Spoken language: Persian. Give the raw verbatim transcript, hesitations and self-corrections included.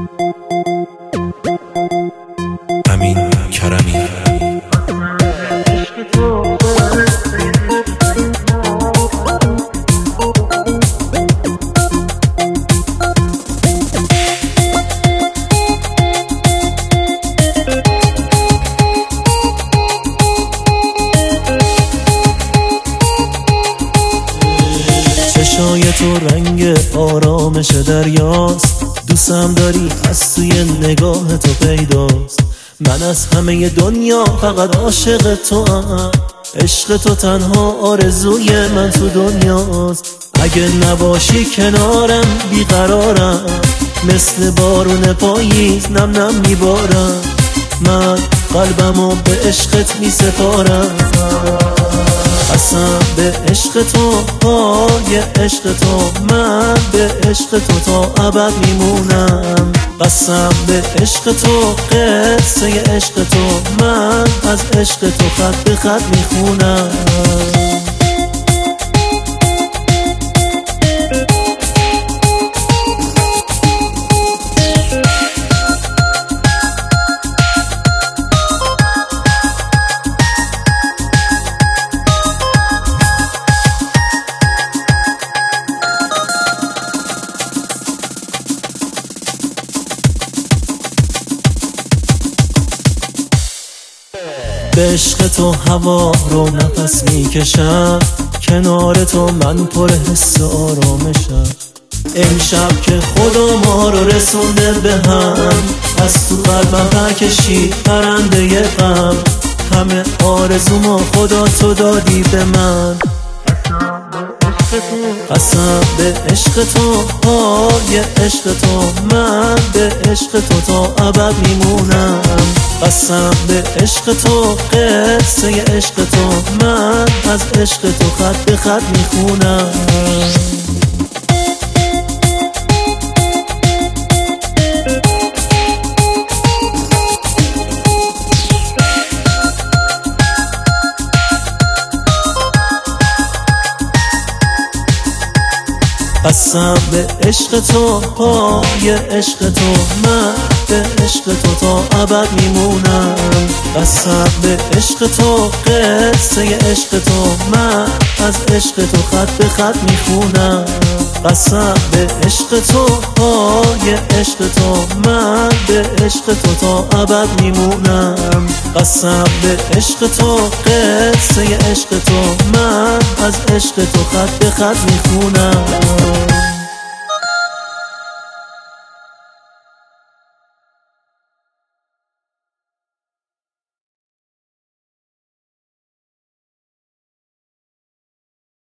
امین کرمی. چشای تو رنگ آرامش دریاست، دوستم داری از توی نگاه تو پیداست. من از همه دنیا فقط عاشق تو ام، عشق تو تنها آرزوی من تو دنیاست. اگه نباشی کنارم بیقرارم، مثل بارون پاییز نم نم میبارم. من قلبمو به عشقت میسپارم، قسم به عشق تو، پای عشق تو، من به عشق تو تا ابد میمونم. قسم به عشق تو، قصه عشق تو، من از عشق تو خط به خط میخونم. به عشق تو هوا رو نفس میکشم، کنار تو من پر حس آرامشم. امشب که خدا ما رو رسونده به هم، از تو قلبم پرکشید پرنده غم. همه آرزومو خدا تو دادی به من، قسم به عشق تو، پای عشق تو، من به عشق تو تا ابد میمونم. قسم به عشق تو، قصه عشق تو، من از عشق تو خط به خط میخونم. قسم به عشق تو، پای عشق تو، من به عشق تو تا ابد میمونم. قسم به عشق تو، قصه عشق تو، من از عشق تو خط به خط میخونم. قسم به عشق تو، پای عشق تو، من به عشق تو تا ابد میمونم. قسم به عشق تو، قصه عشق تو، من از عشق تو خط به خط میخونم.